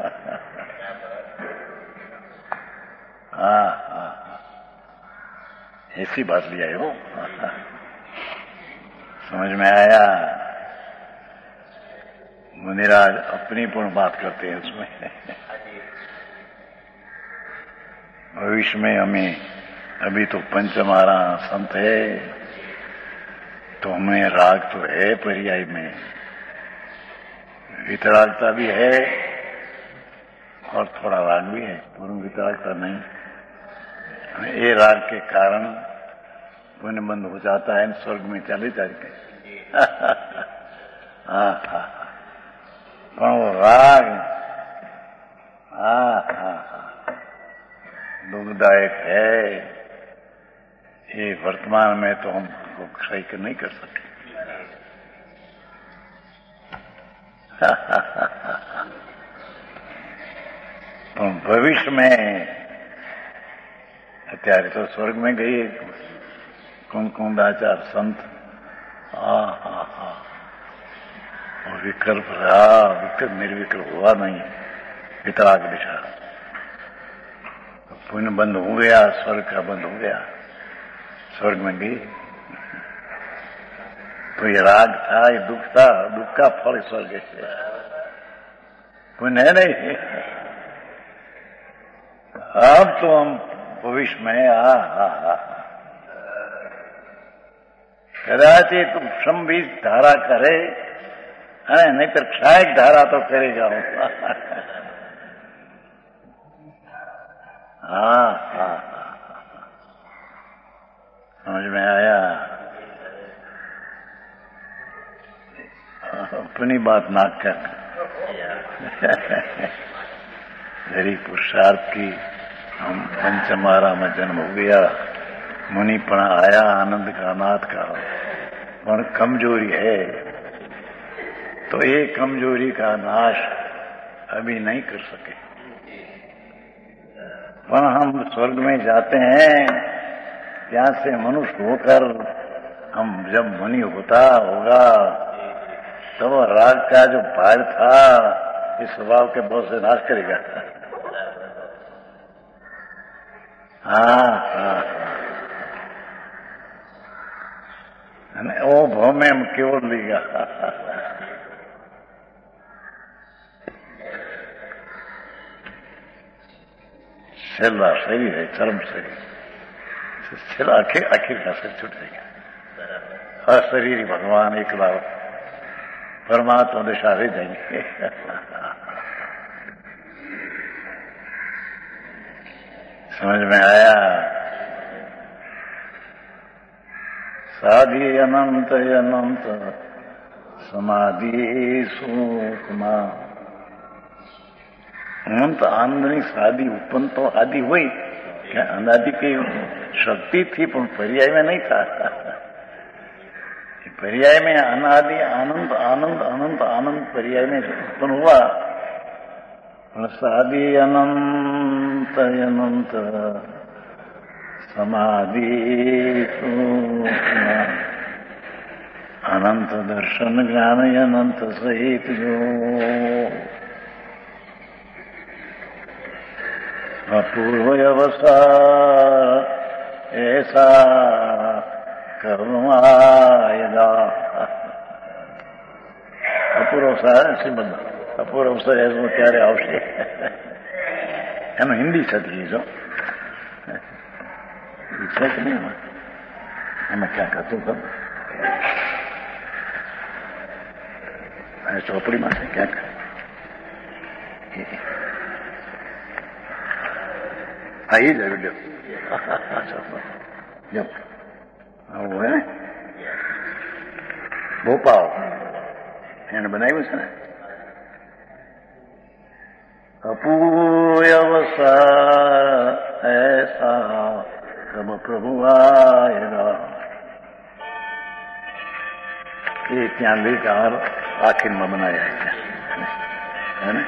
हाँ हाँ ऐसी बात लिया है वो. समझ में आया. मुनिराज अपनी पूर्ण बात करते हैं उसमें. भविष्य में हमें अभी तो पंचमारा संत है तो हमें राग तो है पर्याय में, वितरागता भी है और थोड़ा राग भी है, पूर्ण वितरागता नहीं. ये राग के कारण पुण्य बंद हो जाता है, स्वर्ग में चले जाते. हाँ हाँ पर वो राग हाँ हाँ दुखदायक है. ये वर्तमान में तो हम सही कर नहीं कर सकते. तो भविष्य में અત્યારે તો સ્વર્ગ में ગઈ कुंकुंदाचार संत. हाँ हाँ हाँ और विकल्प रहा, विकल्प निर्विकल्प हुआ नहीं, वितराग दिशा. पुण्य बंद हो गया, स्वर्ग का बंद हो गया, स्वर्ग में गई. तो ये राग था, ये दुख था, दुख का फल स्वर्ग से. पुण्य है नहीं. अब तो हम भविष्य में आ हा हा कदाचित तो क्षम भी धारा करे, अरे नहीं तो क्षायक धारा तो करेगा. हाँ हाँ समझ में आया. अपनी बात ना कर. मेरी पुरुषार्थ की हम पंचमारा में जन्म हो गया, मुनिपना आया, आनंद का नाथ का, पर कमजोरी है तो ये कमजोरी का नाश अभी नहीं कर सके. पर हम स्वर्ग में जाते हैं, यहाँ से मनुष्य होकर हम जब मुनि होता होगा तो वो राग का जो भार था इस स्वभाव के बहुत से नाश करेगा. हाँ हाँ वो भाव में हम केवल लेगा. सेला शरीर है, चरम शरीर, सेला आखिर आखिर का सिर छूटेगा. हर शरीर ही भगवान एकला परमात्मा दिशा रह जाएंगे. समझ में आया. साधि अनंत अनंत समाधि सुखमा. अनंत आनंदनी साधी उत्पन्न तो आदि हुई क्या? अनादि की शक्ति थी पर पर्याय में नहीं था. पर्याय में अनादि आनंद आनंद अनंत आनंद पर्याय में उत्पन्न हुआ. साधि अनंत अनंत समाधि अनंत दर्शन ज्ञान अनंत सहित जो अपूर्व अवसर ऐसा करुणायगा. અપૂર્વ અવસર શ્રીમદ અપૂર્વ અવસર એનું ક્યારે આવશે? એનું હિન્દી થતી જો છે કે નહીં? એમાં ક્યાં કરતું ખબર ચોપડીમાં છે ક્યાંક. હા એ જ આવ્યું. જો આવું હે ભોપાલ એને બનાવ્યું છે ને. અપૂર્વસર ऐसा कब प्रभु आएगा. ये ત્યાં લેખા और આખિરમાં બનાયા है ना.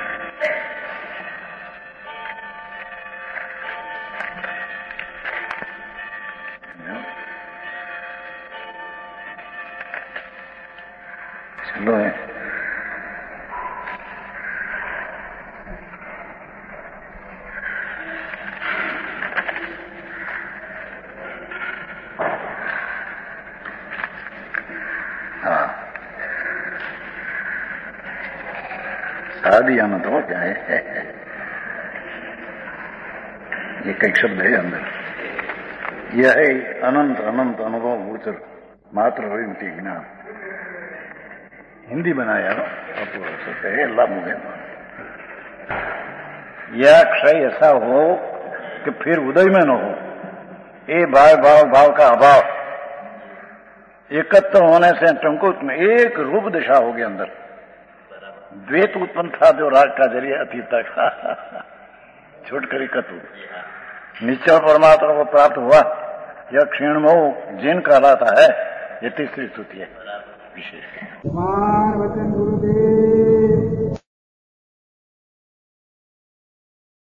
चलो है आदि अनंत हो क्या है, ये कई शब्द है अंदर। यह है अनंत अनंत अनुभव गोचर मात्र विमति ज्ञान। हिंदी बनाया है लाभ मुझे। यह क्षय ऐसा हो कि फिर उदय में न हो, ये भाव भाव भाव का अभाव, एकत्र होने से टंकुत में एक रूप दिशा हो गई अंदर। द्वैत उत्पन्न था जो राग का जरिए अतीत का छूट कर एकत्व निश्चल परमात्मा को प्राप्त हुआ। यह क्षीण मोह जिन कहलाता है, ये तीसरी स्तुति है विशेष। वचन गुरुदेव